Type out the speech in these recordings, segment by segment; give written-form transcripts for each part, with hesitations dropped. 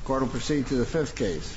Court will proceed to the fifth case.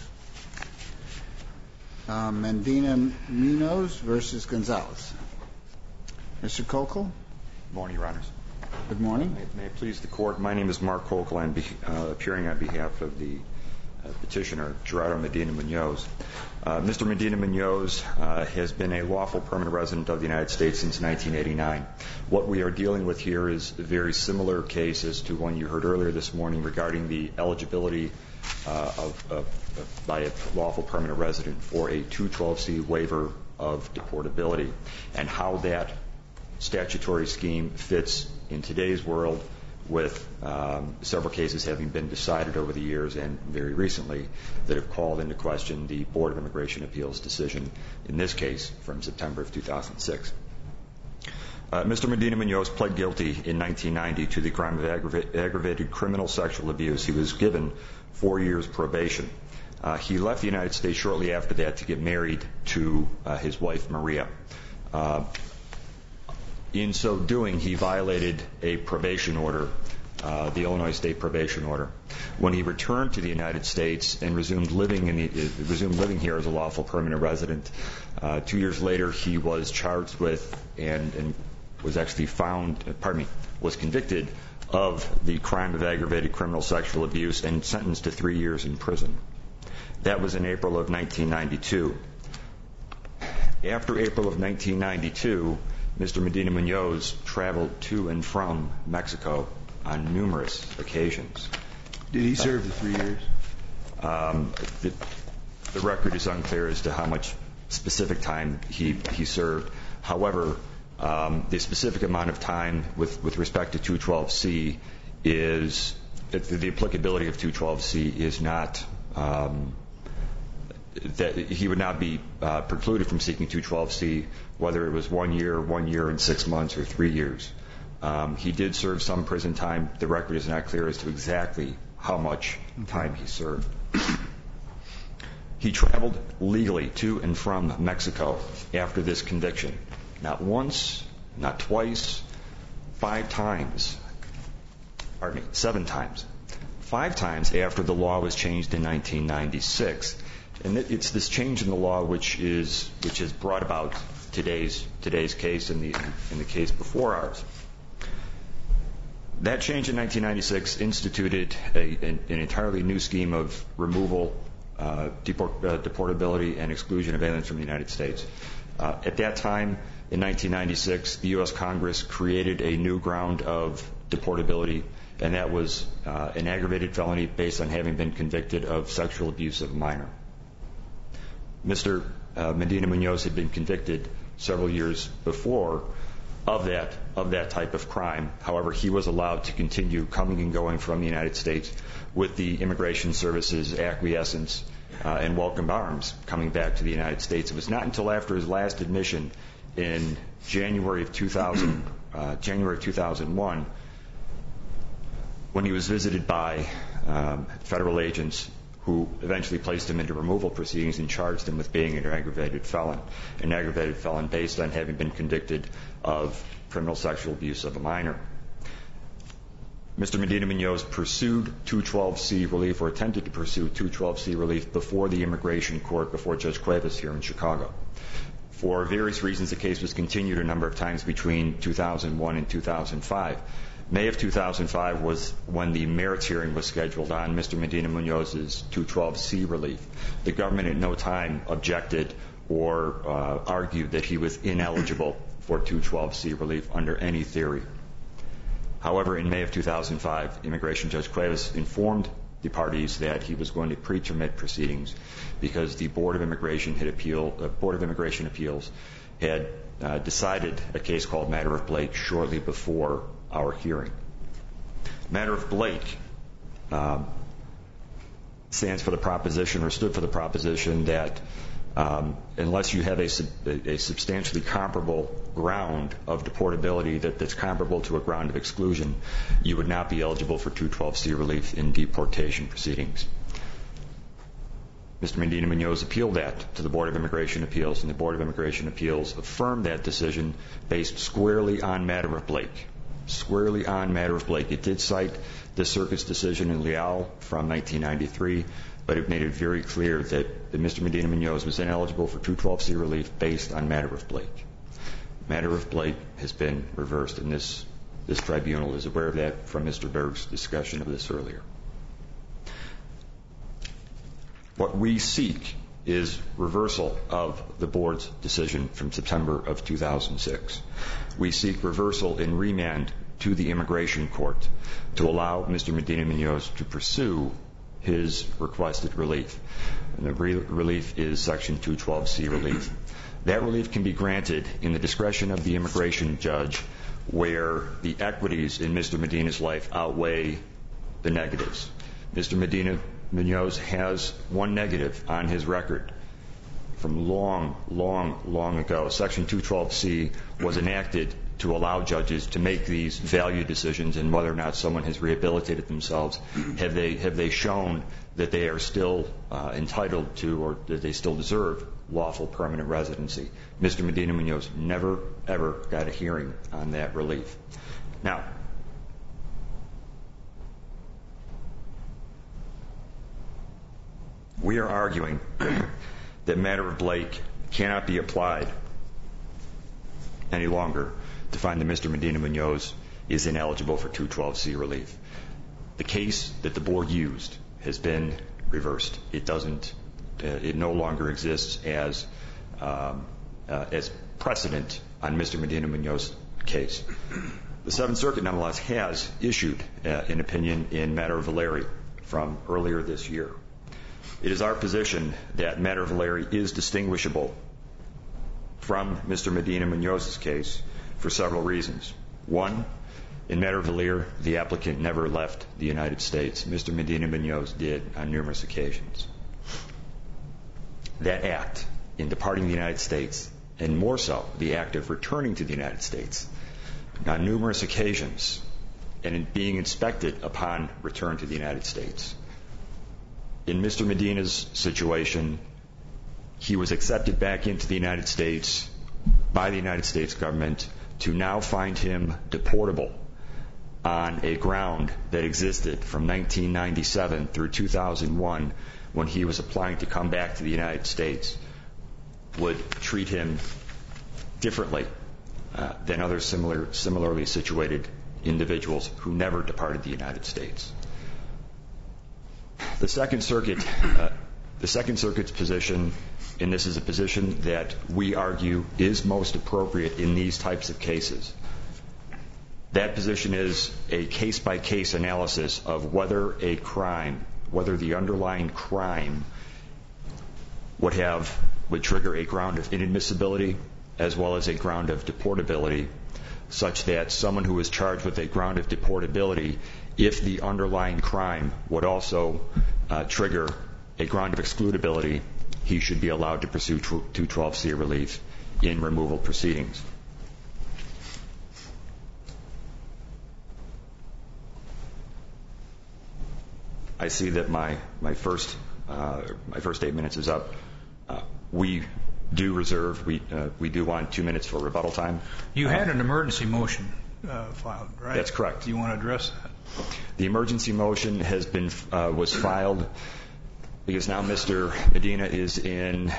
Medina-Munoz versus Gonzalez. Mr. Kokel. Good morning, Your Honors. Good morning. May it please the Court, my name is Mark Kokel. I'm appearing on behalf of the petitioner, Gerardo Medina-Munoz. Mr. Medina-Munoz has been a lawful permanent resident of the United States since 1989. What we are dealing with here is a very similar case as to one you heard earlier this morning regarding the eligibility by a lawful permanent resident for a 212C waiver of deportability, and how that statutory scheme fits in today's world with several cases having been decided over the years and very recently that have called into question the Board of Immigration Appeals decision in this case from September of 2006. Mr. Medina-Munoz pled guilty in 1990 to the crime of aggravated criminal sexual abuse. He was given 4 years probation. He left the United States shortly after that to get married to his wife, Maria. In so doing, he violated a probation order, the Illinois State probation order. When he returned to the United States and resumed living here as a lawful permanent resident, 2 years later he was charged with and was actually was convicted of the crime of aggravated criminal sexual abuse and sentenced to 3 years in prison. That was in April of 1992. After April of 1992, Mr. Medina-Munoz traveled to and from Mexico on numerous occasions. Did he serve the 3 years? The record is unclear as to how much specific time he served. However, the specific amount of time with respect to 212C is the applicability of 212C is not that he would not be precluded from seeking 212C, whether it was 1 year, 1 year and 6 months, or 3 years. He did serve some prison time. The record is not clear as to exactly how much time he served. He traveled legally to and from Mexico after this conviction. Not once, not twice, 7 times. 5 times after the law was changed in 1996. And it's this change in the law which has brought about today's case and the case before ours. That change in 1996 instituted an entirely new scheme of removal, deportability, and exclusion of aliens from the United States. At that time, in 1996, the U.S. Congress created a new ground of deportability, and that was an aggravated felony based on having been convicted of sexual abuse of a minor. Mr. Medina-Munoz had been convicted several years before of that type of crime. However, he was allowed to continue coming and going from the United States with the Immigration Service's acquiescence and welcome arms coming back to the United States. It was not until after his last admission in January of 2001, when he was visited by federal agents who eventually placed him into removal proceedings and charged him with being an aggravated felon based on having been convicted of criminal sexual abuse of a minor. Mr. Medina-Munoz pursued 212C relief, or attempted to pursue 212C relief, before the Immigration Court, before Judge Cuevas here in Chicago. For various reasons, the case was continued a number of times between 2001 and 2005. May of 2005 was when the merits hearing was scheduled on Mr. Medina-Munoz's 212C relief. The government at no time objected or argued that he was ineligible for 212C relief under any theory. However, in May of 2005, Immigration Judge Cuevas informed the parties that he was going to pre-termit proceedings because the Board of Immigration Appeals had decided a case called Matter of Blake shortly before our hearing. Matter of Blake stands for the proposition, or stood for the proposition, that unless you have a substantially comparable ground of deportability that's comparable to a ground of exclusion, you would not be eligible for 212C relief in deportation proceedings. Mr. Medina-Munoz appealed that to the Board of Immigration Appeals, and the Board of Immigration Appeals affirmed that decision based squarely on Matter of Blake. squarely on matter of Blake. It did cite the circuit's decision in Leal from 1993, but it made it very clear that Mr. Medina-Munoz was ineligible for 212C relief based on matter of Blake. Matter of Blake has been reversed, and this tribunal is aware of that from Mr. Berg's discussion of this earlier. What we seek is reversal of the board's decision from September of 2006. We seek reversal and remand to the immigration court to allow Mr. Medina-Munoz to pursue his requested relief. And the relief is Section 212C relief. That relief can be granted in the discretion of the immigration judge where the equities in Mr. Medina's life outweigh the negatives. Mr. Medina-Munoz has one negative on his record from long ago. Section 212C was enacted to allow judges to make these value decisions and whether or not someone has rehabilitated themselves. Have they shown that they are still entitled to or that they still deserve lawful permanent residency? Mr. Medina-Munoz never, ever got a hearing on that relief. Now, we are arguing that matter of Blake cannot be applied any longer to find that Mr. Medina-Munoz is ineligible for 212C relief. The case that the board used has been reversed. It no longer exists as precedent on Mr. Medina-Munoz's case. The Seventh Circuit, nonetheless, has issued an opinion in matter of Valeri from earlier this year. It is our position that matter of Valeri is distinguishable from Mr. Medina-Munoz's case for several reasons. One, in matter of Valeri, the applicant never left the United States. Mr. Medina-Munoz did on numerous occasions. That act in departing the United States, and more so, the act of returning to the United States on numerous occasions and in being inspected upon return to the United States. In Mr. Medina's situation, he was accepted back into the United States by the United States government to now find him deportable on a ground that existed from 1997 through 2001 when he was applying to come back to the United States would treat him differently than other similarly situated individuals who never departed the United States. The Second Circuit's position, and this is a position that we argue is most appropriate in these types of cases. That position is a case-by-case analysis of whether the underlying crime would trigger a ground of inadmissibility as well as a ground of deportability, such that someone who is charged with a ground of deportability, if the underlying crime would also trigger a ground of excludability, he should be allowed to pursue 212C relief in removal proceedings. I see that my first 8 minutes is up. We do want 2 minutes for rebuttal time. You had an emergency motion filed, right? That's correct. Do you want to address that? The emergency motion was filed because now Mr. Medina is in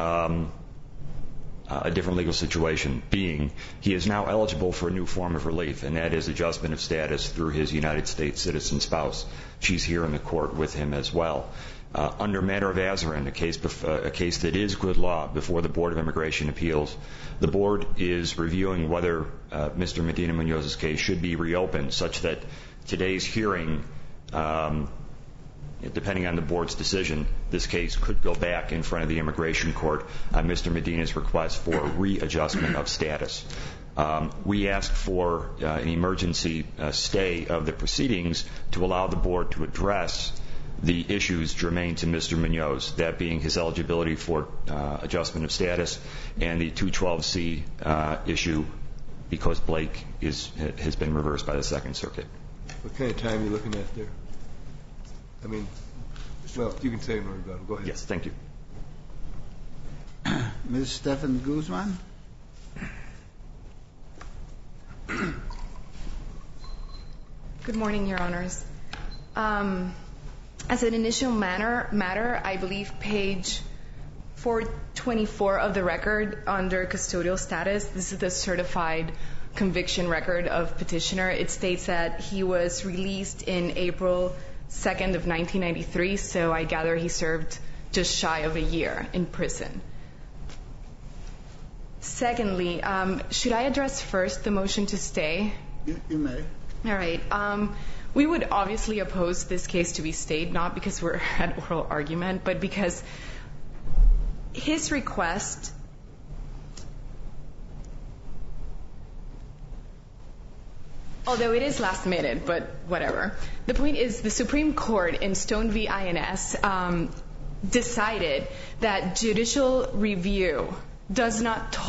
a different legal situation, being he is now eligible for a new form of relief, and that is adjustment of status through his United States citizen spouse. She's here in the court with him as well. Under matter of Azarin, a case that is good law before the Board of Immigration Appeals, the board is reviewing whether Mr. Medina-Munoz's case should be reopened, such that today's hearing, depending on the board's decision, this case could go back in front of the immigration court on Mr. Medina's request for readjustment of status. We asked for an emergency stay of the proceedings to allow the board to address the issues germane to Mr. Munoz, that being his eligibility for adjustment of status and the 212C issue, because Blake has been reversed by the Second Circuit. What kind of time are you looking at there? I mean, well, you can say more about it. Go ahead. Yes, thank you. Ms. Stephan Guzman? Good morning, Your Honors. As an initial matter, I believe page 424 of the record under custodial status, this is the certified conviction record of petitioner. It states that he was released in April 2nd of 1993, so I gather he served just shy of a year in prison. Secondly, should I address first the motion to stay? You may. All right. We would obviously oppose this case to be stayed, not because we're at oral argument, but because his request, although it is last minute, but whatever. The point is the Supreme Court in Stone v. INS decided that judicial review is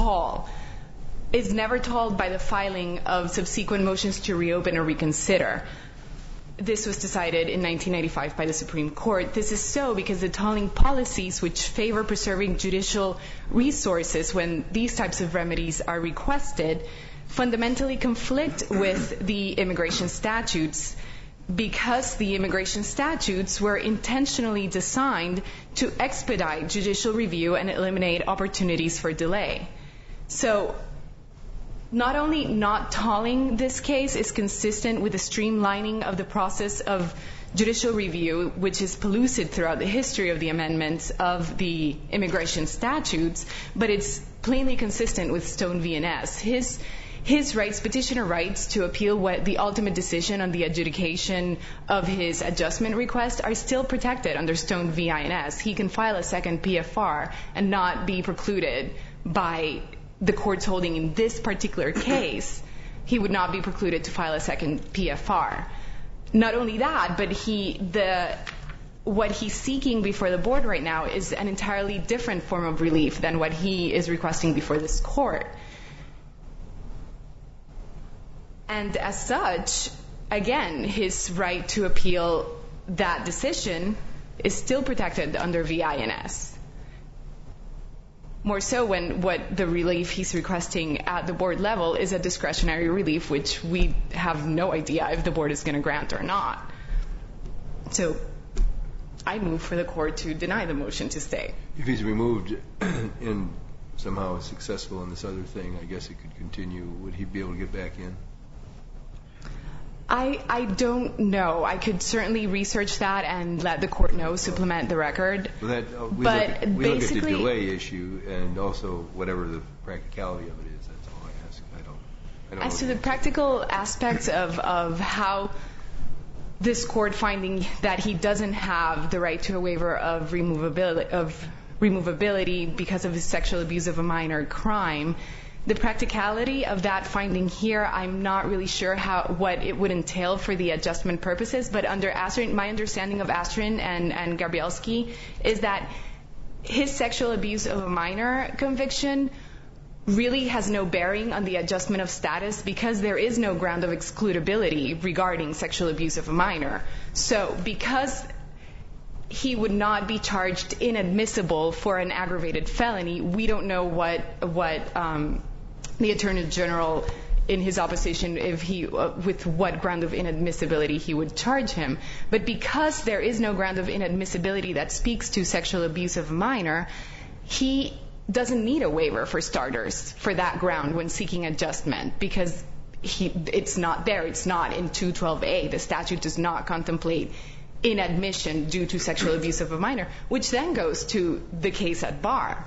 never tolled by the filing of subsequent motions to reopen or reconsider. This was decided in 1995 by the Supreme Court. This is so because the tolling policies which favor preserving judicial resources when these types of remedies are requested fundamentally conflict with the immigration statutes, because the immigration statutes were intentionally designed to expedite judicial review and eliminate opportunities for delay. So not only not tolling this case is consistent with the streamlining of the process of judicial review, which is pellucid throughout the history of the amendments of the immigration statutes, but it's plainly consistent with Stone v. INS. His rights, petitioner rights to appeal the ultimate decision on the adjudication of his adjustment request are still protected under Stone v. INS. He can file a second PFR and not be precluded by the court's holding in this particular case. He would not be precluded to file a second PFR. Not only that, but what he's seeking before the board right now is an entirely different form of relief than what he is requesting before this court. And as such, again, his right to appeal that decision is still protected under VINS. More so when what the relief he's requesting at the board level is a discretionary relief, which we have no idea if the board is going to grant or not. So I move for the court to deny the motion to stay. If he's removed and somehow is successful in this other thing, I guess it could continue. Would he be able to get back in? I don't know. I could certainly research that and let the court know, supplement the record. Well, we look at the delay issue and also whatever the practicality of it is. That's all I ask. I don't as to the practical aspects of how this court finding that he doesn't have the right to a waiver of removability because of his sexual abuse of a minor crime, the practicality of that finding here, I'm not really sure what it would entail for the adjustment purposes, but under Astrin, my understanding of Astrin and Gabrielski is that his sexual abuse of a minor conviction really has no bearing on the adjustment of status because there is no ground of excludability regarding sexual abuse of a minor. So because he would not be charged inadmissible for an aggravated felony, we don't know what the Attorney General in his opposition, with what ground of inadmissibility he would charge him. But because there is no ground of inadmissibility that speaks to sexual abuse of a minor, he doesn't need a waiver for starters for that ground when seeking adjustment because it's not there. It's not in 212A. The statute does not contemplate inadmission due to sexual abuse of a minor, which then goes to the case at bar.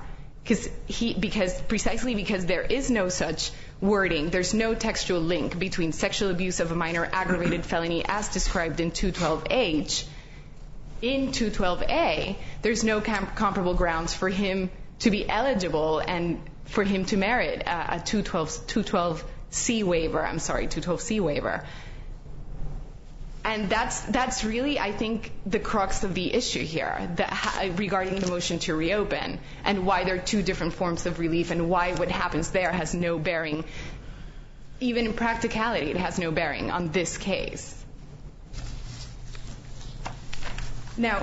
Precisely because there is no such wording, there's no textual link between sexual abuse of a minor aggravated felony as described in 212H. In 212A, there's no comparable grounds for him to be eligible and for him to merit a 212C waiver. 212C waiver. And that's really, I think, the crux of the issue here regarding the motion to reopen and why there are two different forms of relief and why what happens there has no bearing, even in practicality, it has no bearing on this case. Now,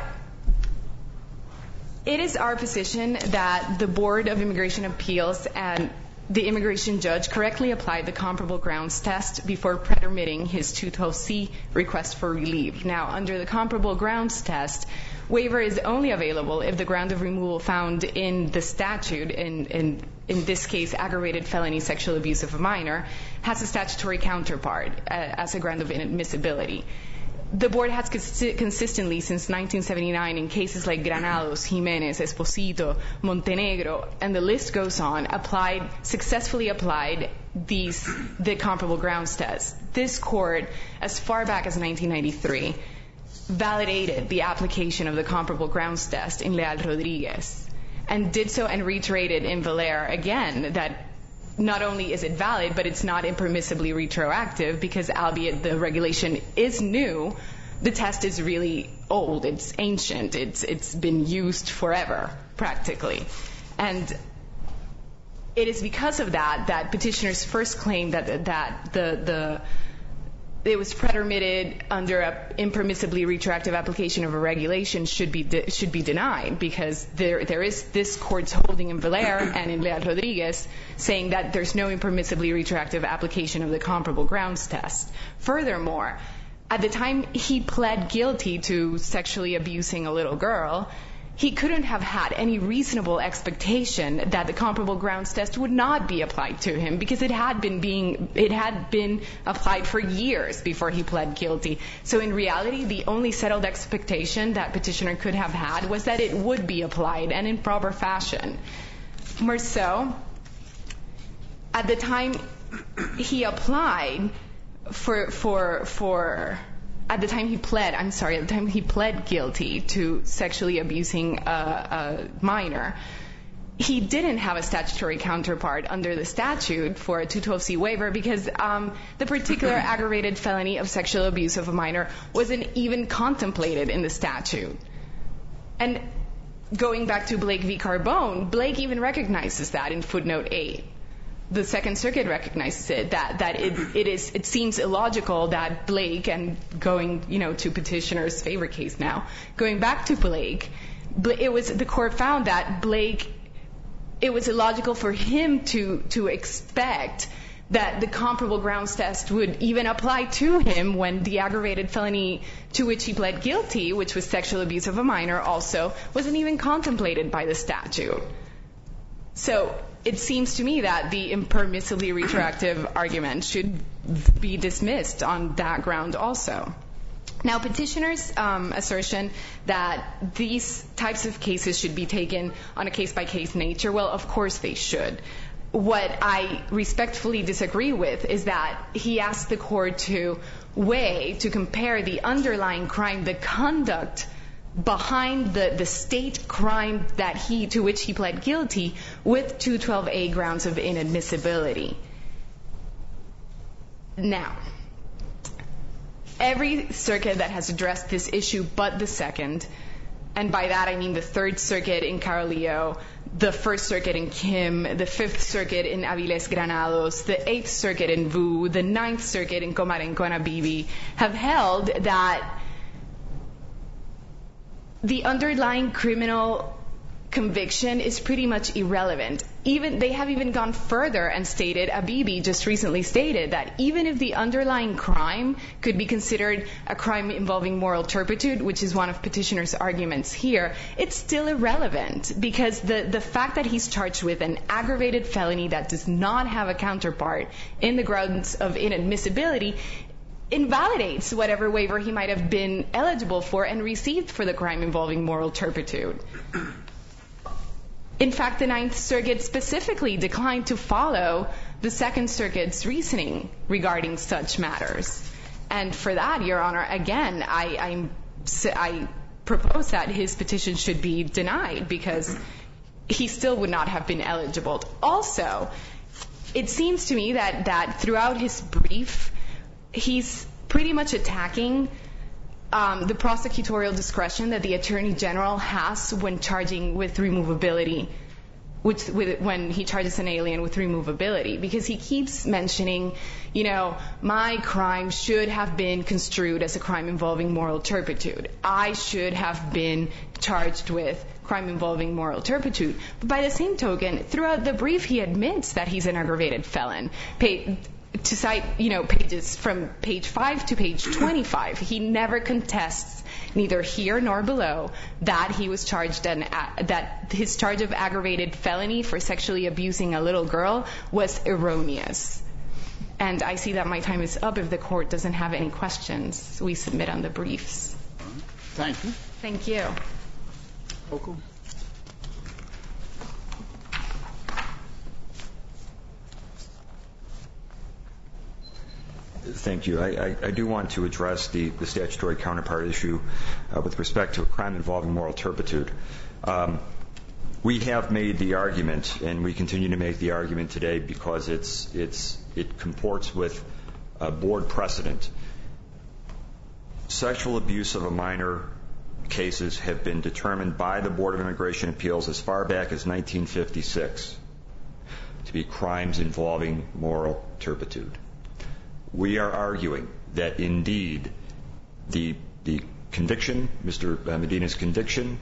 it is our position that the Board of Immigration Appeals and the immigration judge correctly applied the comparable grounds test before pretermitting his 212C request for relief. Now, under the comparable grounds test, waiver is only available if the ground of removal found in the statute, in this case aggravated felony sexual abuse of a minor, has a statutory counterpart as a ground of inadmissibility. The board has consistently since 1979 in cases like Granados, Jimenez, Esposito, Montenegro, and the list goes on, successfully applied the comparable grounds test. This court, as far back as 1993, validated the application of the comparable grounds test in Leal Rodriguez, and did so and reiterated in Valer again that not only is it valid, but it's not impermissibly retroactive, because albeit the regulation is new, the test is really old, it's ancient, it's been used forever, practically. And it is because of that petitioners first claimed that it was pretermitted under an impermissibly retroactive application of a regulation should be denied, because there is this court's holding in Valer and in Leal Rodriguez saying that there's no impermissibly retroactive application of the comparable grounds test. Furthermore, at the time he pled guilty to sexually abusing a little girl, he couldn't have had any reasonable expectation that the comparable grounds test would not be applied to him, because it had been applied for years before he pled guilty. So in reality, the only settled expectation that petitioner could have had was that it would be applied, and in proper fashion. More so, at the time he applied at the time he pled guilty to sexually abusing a minor, he didn't have a statutory counterpart under the statute for a 212C waiver, because the particular aggravated felony of sexual abuse of a minor wasn't even contemplated in the statute. And going back to Blake v. Carbone, Blake even recognizes that in footnote 8. The Second Circuit recognizes it, that it seems illogical that Blake, and going to petitioner's favorite case now, going back to Blake, the court found that Blake, it was illogical for him to expect that the comparable grounds test would even apply to him when the aggravated felony to which he pled guilty, which was sexual abuse of a minor also, wasn't even contemplated by the statute. So it seems to me that the impermissibly retroactive argument should be dismissed on that ground also. Now, petitioners' assertion that these types of cases should be taken on a case-by-case nature, well, of course they should. What I respectfully disagree with is that he asked the court to compare the underlying crime, the conduct behind the state crime to which he pled guilty, with 212A grounds of inadmissibility. Now, every circuit that has addressed this issue but the Second, and by that I mean the Third Circuit in Carolillo, the First Circuit in Kim, the Fifth Circuit in Aviles Granados, the Eighth Circuit in Vu, the Ninth Circuit in Comarenco and Abibi, have held that the underlying criminal conviction is pretty much irrelevant. They have even gone further and stated, Abibi just recently stated, that even if the underlying crime could be considered a crime involving moral turpitude, which is one of petitioner's arguments here, it's still irrelevant, because the fact that he's charged with an aggravated felony that does not have a counterpart in the grounds of inadmissibility invalidates whatever waiver he might have been eligible for and received for the crime involving moral turpitude. In fact, the Ninth Circuit specifically declined to follow the Second Circuit's reasoning regarding such matters. And for that, Your Honor, again, I propose that his petition should be denied, because he still would not have been eligible. Also, it seems to me that throughout his brief, he's pretty much attacking the prosecutorial discretion that the Attorney General has when charging with removability when he charges an alien with removability, because he keeps mentioning, my crime should have been construed as a crime involving moral turpitude. I should have been charged with crime involving moral turpitude. But by the same token, throughout the brief, he admits that he's an aggravated felon. To cite, pages from page 5 to page 25, he never contests, neither here nor below, that he was charged that his charge of aggravated felony for sexually abusing a little girl was erroneous. And I see that my time is up. If the court doesn't have any questions, we submit on the briefs. Thank you. Thank you. Hochul. Thank you. I do want to address the statutory counterpart issue with respect to a crime involving moral turpitude. We have made the argument, and we continue to make the argument today because it comports with board precedent. Sexual abuse of a minor cases have been determined by the Board of Immigration Appeals as far back as 1956 to be crimes involving moral turpitude. We are arguing that indeed the conviction, Mr. Medina's conviction,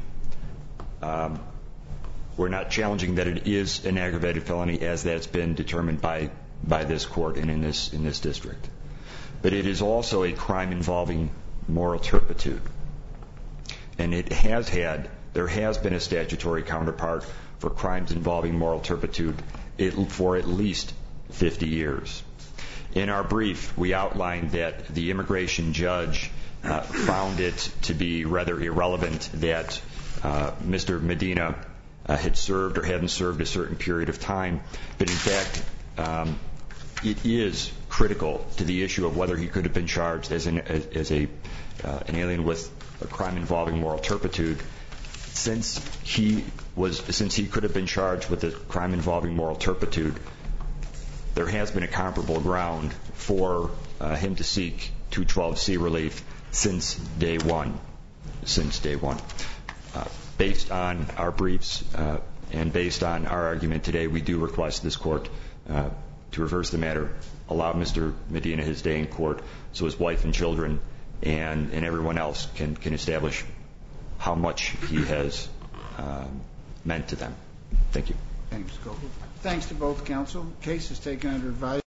we're not challenging that it is an aggravated felony as that's been determined by this court and in this district. But it is also a crime involving moral turpitude. And there has been a statutory counterpart for crimes involving moral turpitude for at least 50 years. In our brief, we outlined that the immigration judge found it to be rather irrelevant that Mr. Medina had served or hadn't served a certain period of time. But in fact, it is critical to the issue of whether he could have been charged as an alien with a crime involving moral turpitude. Since he could have been charged with a crime involving moral turpitude, there has been a comparable ground for him to seek 212C relief since day one. Based on our briefs and based on our argument today, we do request this court to reverse the matter, allow Mr. Medina his day in court so his wife and children and everyone else can establish how much he has meant to them. Thank you. Thanks, Coco. Thanks to both counsel. Case is taken under advisory.